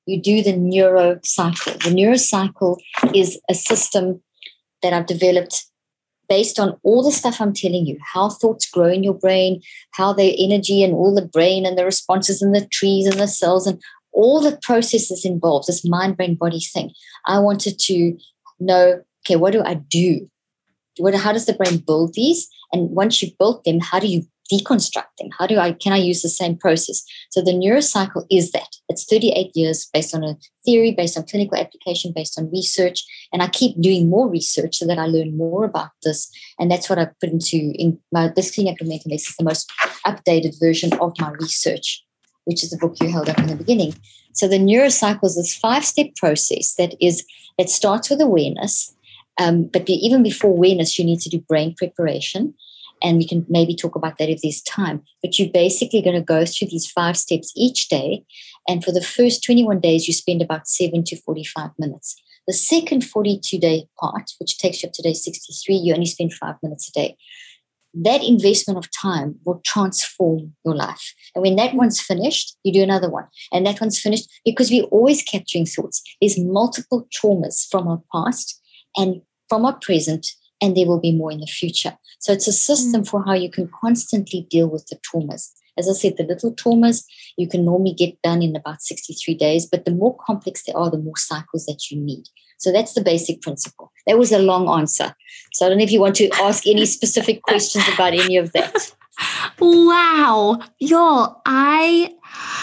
you do the neurocycle. The neurocycle is a system that I've developed based on all the stuff I'm telling you, how thoughts grow in your brain, how their energy and all the brain and the responses and the trees and the cells and all the processes involved, this mind, brain, body thing. I wanted to know, okay, what do I do? What, how does the brain build these? And once you've built them, how do you deconstruct them? How do I, can I use the same process? So the neurocycle is that. It's thirty-eight years based on a theory, based on clinical application, based on research. And I keep doing more research so that I learn more about this. And that's what I put into in my, this Cleaning Up Your Mental Mess is the most updated version of my research, which is the book you held up in the beginning. So the neurocycle is this five-step process that is, that starts with awareness. Um, but be, even before awareness, you need to do brain preparation. And we can maybe talk about that if there's time. But you're basically going to go through these five steps each day. And for the first twenty-one days, you spend about seven to forty-five minutes. The second forty-two-day part, which takes you up to day sixty-three, you only spend five minutes a day. That investment of time will transform your life. And when that one's finished, you do another one. And that one's finished because we're always capturing thoughts. There's multiple traumas from our past and from our present, and there will be more in the future. So it's a system for how you can constantly deal with the traumas. As I said, the little traumas you can normally get done in about sixty-three days, but the more complex they are, the more cycles that you need. So that's the basic principle. That was a long answer. So I don't know if you want to ask any specific questions about any of that. Wow. Y'all, I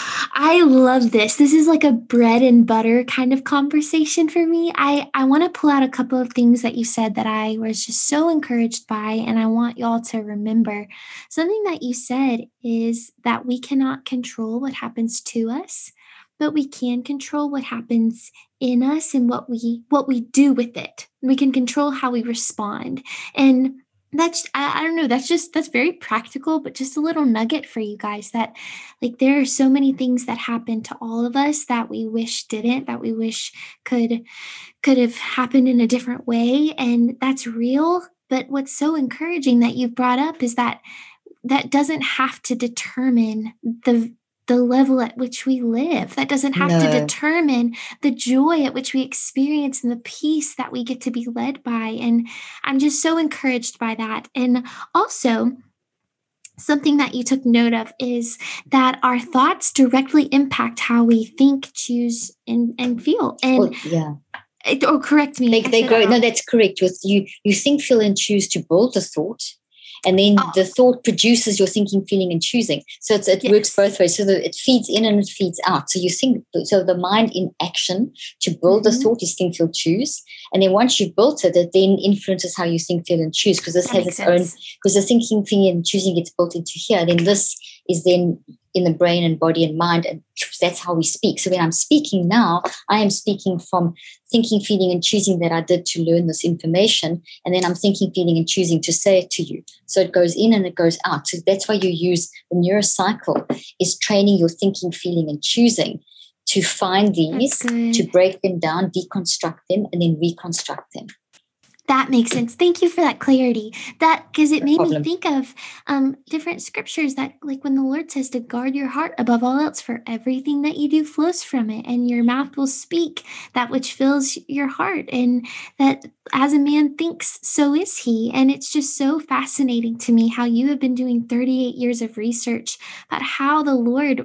I love this. This is like a bread and butter kind of conversation for me. I, I want to pull out a couple of things that you said that I was just so encouraged by, and I want y'all to remember. Something that you said is that we cannot control what happens to us, but we can control what happens in us and what we what we do with it. We can control how we respond. And that's, I, I don't know, that's just, that's very practical, but just a little nugget for you guys that like, there are so many things that happen to all of us that we wish didn't, that we wish could, could have happened in a different way. And that's real. But what's so encouraging that you've brought up is that that doesn't have to determine the the level at which we live. That doesn't have No. to determine the joy at which we experience and the peace that we get to be led by. And I'm just so encouraged by that. And also, something that you took note of is that our thoughts directly impact how we think, choose, and, and feel. And Well, yeah. it, or correct me. They, if I they said grow. that No, wrong. that's correct. With you, you think, feel, and choose to build the thought, and then Oh. the thought produces your thinking, feeling, and choosing. So it's, it Yes. works both ways. So that it feeds in and it feeds out. So you think. So the mind in action to build Mhm. the thought is think, feel, choose, and then once you've built it, it then influences how you think, feel, and choose. Because this That has makes its own. sense. Because the thinking, feeling, and choosing gets built into here. Then this is then in the brain and body and mind, and that's how we speak. So when I'm speaking now, I am speaking from thinking, feeling, and choosing that I did to learn this information, and then I'm thinking, feeling, and choosing to say it to you. So it goes in and it goes out. So that's why you use the neurocycle, is training your thinking, feeling, and choosing to find these, That's good. to break them down, deconstruct them, and then reconstruct them. That makes sense. Thank you for that clarity. That because it No made problem. me think of um, different scriptures that, like when the Lord says to guard your heart above all else, for everything that you do flows from it, and your mouth will speak that which fills your heart, and that as a man thinks, so is he. And it's just so fascinating to me how you have been doing thirty-eight years of research about how the Lord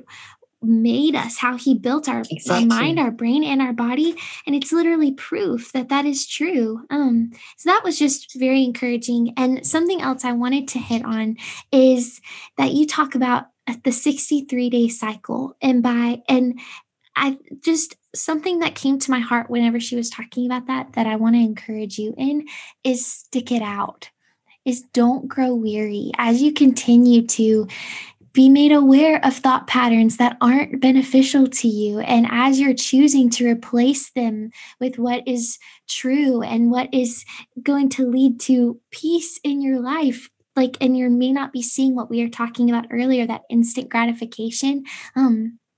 made us, how he built our, our Exactly. mind, our brain, and our body. And it's literally proof that that is true. Um, so that was just very encouraging. And something else I wanted to hit on is that you talk about the sixty-three day cycle. And by, and I just, something that came to my heart whenever she was talking about that, that I want to encourage you in is stick it out, is don't grow weary as you continue to be made aware of thought patterns that aren't beneficial to you. And as you're choosing to replace them with what is true and what is going to lead to peace in your life, like, and you may not be seeing what we were talking about earlier, that instant gratification. Um,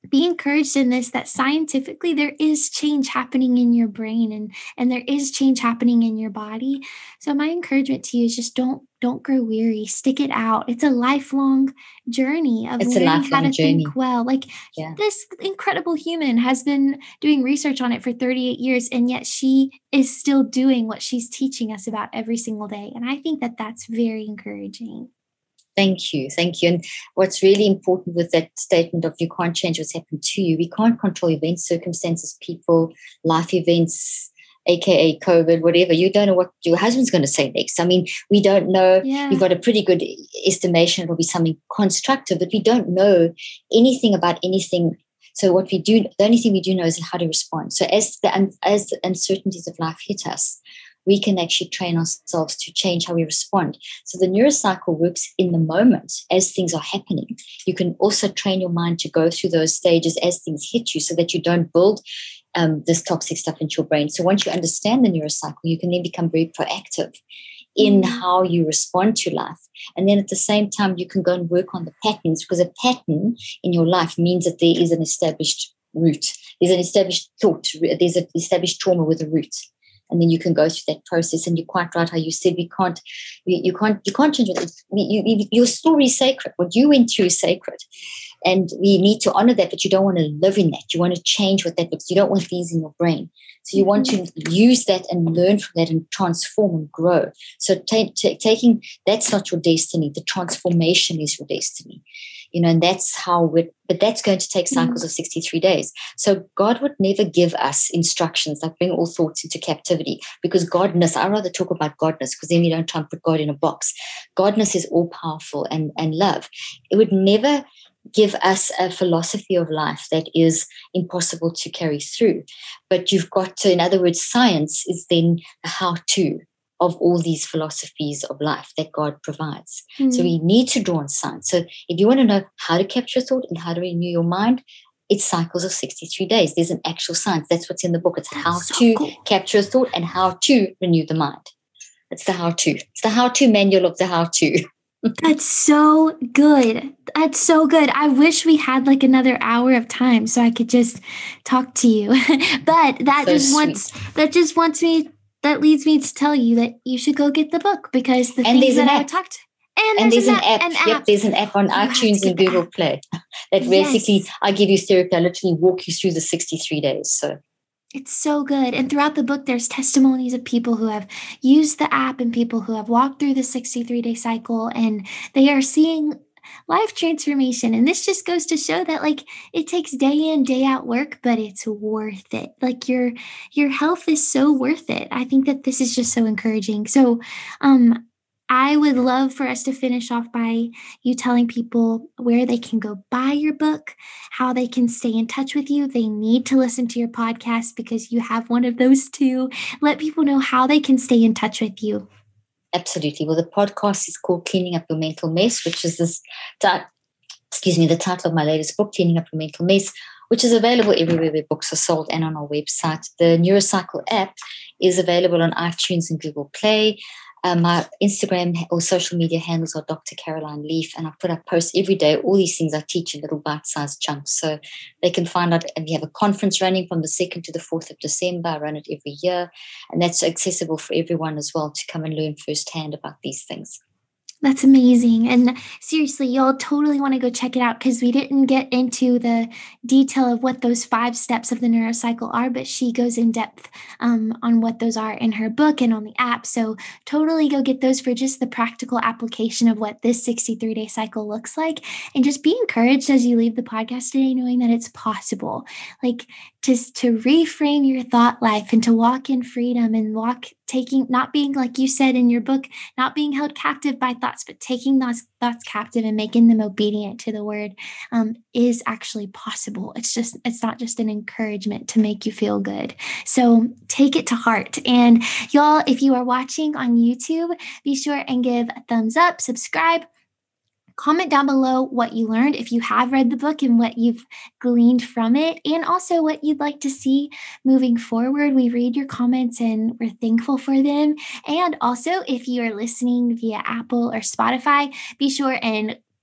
be encouraged in this, that scientifically there is change happening in your brain and, and there is change happening in your body. So my encouragement to you is just don't, don't grow weary, stick it out. It's a lifelong journey of It's a learning how lifelong to journey. think well. Like Yeah. this incredible human has been doing research on it for thirty-eight years, and yet she is still doing what she's teaching us about every single day. And I think that that's very encouraging. Thank you. Thank you. And what's really important with that statement of you can't change what's happened to you. We can't control events, circumstances, people, life events, A K A COVID, whatever. You don't know what your husband's going to say next. I mean, we don't know. Yeah. We've got a pretty good estimation. It'll be something constructive, but we don't know anything about anything. So what we do, the only thing we do know is how to respond. So as the, as the uncertainties of life hit us, we can actually train ourselves to change how we respond. So the neurocycle works in the moment as things are happening. You can also train your mind to go through those stages as things hit you so that you don't build um, this toxic stuff into your brain. So once you understand the neurocycle, you can then become very proactive in Mm. how you respond to life. And then at the same time, you can go and work on the patterns, because a pattern in your life means that there is an established root. There's an established thought. There's an established trauma with a root. And then you can go through that process. And you're quite right how you said we can't, we, you can't, you can't change it. You, you, your story is sacred. What you went through is sacred, and we need to honor that. But you don't want to live in that. You want to change what that looks. You don't want these in your brain. So you mm-hmm. want to use that and learn from that and transform and grow. So t- t- taking that's not your destiny. The transformation is your destiny. You know, and that's how we but that's going to take cycles mm. of sixty-three days. So God would never give us instructions like bring all thoughts into captivity, because Godness, I rather talk about Godness, because then we don't try and put God in a box. Godness is all powerful and, and love. It would never give us a philosophy of life that is impossible to carry through. But you've got to, in other words, science is then a how-to of all these philosophies of life that God provides. Mm. So we need to draw on science. So if you want to know how to capture thought and how to renew your mind, it's cycles of sixty-three days. There's an actual science. That's what's in the book. It's That's how so to cool. capture thought and how to renew the mind. It's the how-to. It's the how-to manual of the how-to. That's so good. That's so good. I wish we had like another hour of time so I could just talk to you. But that so just sweet. wants that just wants me that leads me to tell you that you should go get the book, because the and things that app. I would talk to. And, and there's, there's an, an app. app. An Yep, app. there's an app on you iTunes and Google Play that yes. basically I give you therapy. I literally walk you through the sixty-three days. So it's so good. And throughout the book, there's testimonies of people who have used the app and people who have walked through the sixty-three day cycle, and they are seeing life transformation. And this just goes to show that like it takes day in, day out work, but it's worth it. Like your, your health is so worth it. I think that this is just so encouraging. So, um, I would love for us to finish off by you telling people where they can go buy your book, how they can stay in touch with you. They need to listen to your podcast because you have one of those too. Let people know how they can stay in touch with you. Absolutely. Well, the podcast is called Cleaning Up Your Mental Mess, which is this, t- excuse me, the title of my latest book, Cleaning Up Your Mental Mess, which is available everywhere where books are sold and on our website. The Neurocycle app is available on iTunes and Google Play. Um, my Instagram or social media handles are Doctor Caroline Leaf, and I put up posts every day. All these things I teach in little bite-sized chunks, so they can find out. And we have a conference running from the second to the fourth of December. I run it every year, and that's accessible for everyone as well to come and learn firsthand about these things. That's amazing. And seriously, y'all totally want to go check it out, because we didn't get into the detail of what those five steps of the neurocycle are, but she goes in depth um, on what those are in her book and on the app. So totally go get those for just the practical application of what this sixty-three day cycle looks like. And just be encouraged as you leave the podcast today, knowing that it's possible. Like just to reframe your thought life and to walk in freedom and walk taking, not being, like you said in your book, not being held captive by thoughts, but taking those thoughts captive and making them obedient to the word um, is actually possible. It's just, it's not just an encouragement to make you feel good. So take it to heart. And y'all, if you are watching on YouTube, be sure and give a thumbs up, subscribe. Comment down below what you learned if you have read the book and what you've gleaned from it, and also what you'd like to see moving forward. We read your comments and we're thankful for them. And also, if you are listening via Apple or Spotify, be sure and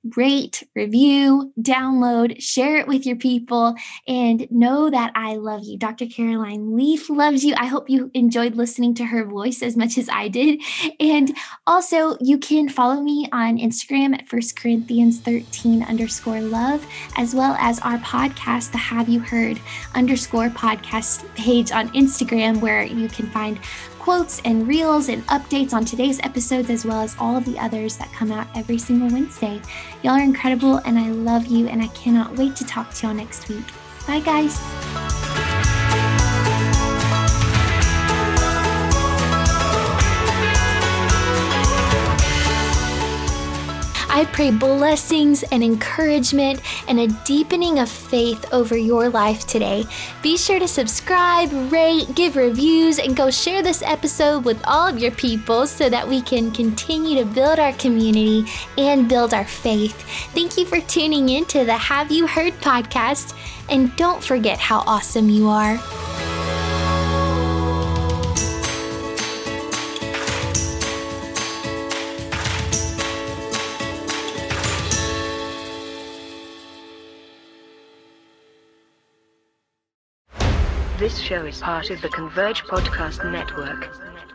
rate, review, download, share it with your people, and know that I love you. Doctor Caroline Leaf loves you. I hope you enjoyed listening to her voice as much as I did. And also, you can follow me on Instagram at First Corinthians thirteen underscore love, as well as our podcast, the Have You Heard underscore podcast page on Instagram, where you can find quotes and reels and updates on today's episodes, as well as all of the others that come out every single Wednesday. Y'all are incredible, and I love you, and I cannot wait to talk to y'all next week. Bye, guys. I pray blessings and encouragement and a deepening of faith over your life today. Be sure to subscribe, rate, give reviews, and go share this episode with all of your people so that we can continue to build our community and build our faith. Thank you for tuning in to the Have You Heard podcast, and don't forget how awesome you are. This show is part of the Converge Podcast Network.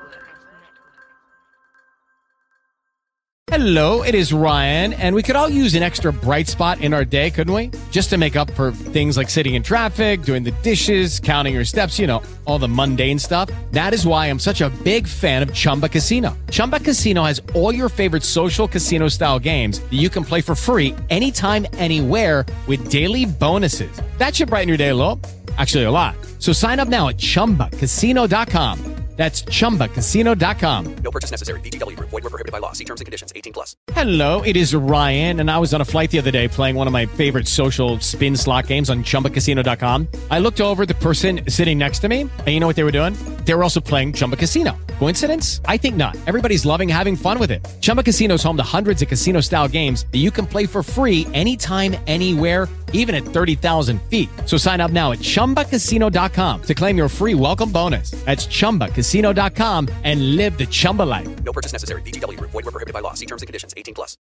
Hello, it is Ryan, and we could all use an extra bright spot in our day, couldn't we? Just to make up for things like sitting in traffic, doing the dishes, counting your steps, you know, all the mundane stuff. That is why I'm such a big fan of Chumba Casino. Chumba Casino has all your favorite social casino-style games that you can play for free anytime, anywhere with daily bonuses. That should brighten your day a little. Actually, a lot. So sign up now at chumba casino dot com. That's chumba casino dot com. No purchase necessary. V G W. Void where prohibited by law. See terms and conditions. eighteen plus. Hello, it is Ryan, and I was on a flight the other day playing one of my favorite social spin slot games on chumba casino dot com. I looked over at the person sitting next to me, and you know what they were doing? They were also playing Chumba Casino. Coincidence? I think not. Everybody's loving having fun with it. Chumba Casino is home to hundreds of casino-style games that you can play for free anytime, anywhere, even at thirty thousand feet. So sign up now at chumba casino dot com to claim your free welcome bonus. That's chumba casino dot com and live the Chumba life. No purchase necessary. V G W. Void where prohibited by law. See terms and conditions. eighteen plus.